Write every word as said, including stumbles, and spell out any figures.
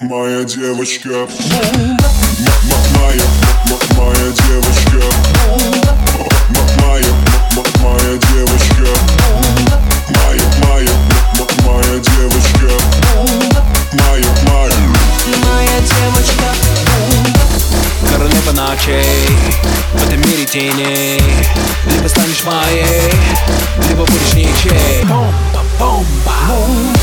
Моя девочка, м-м, моя, моя девочка, моя, моя девочка, моя, моя, моя девочка, моя, моя, моя девочка. Королева ночей в этом мире теней. Либо станешь моей, либо будешь ничей. Бомба, бомба.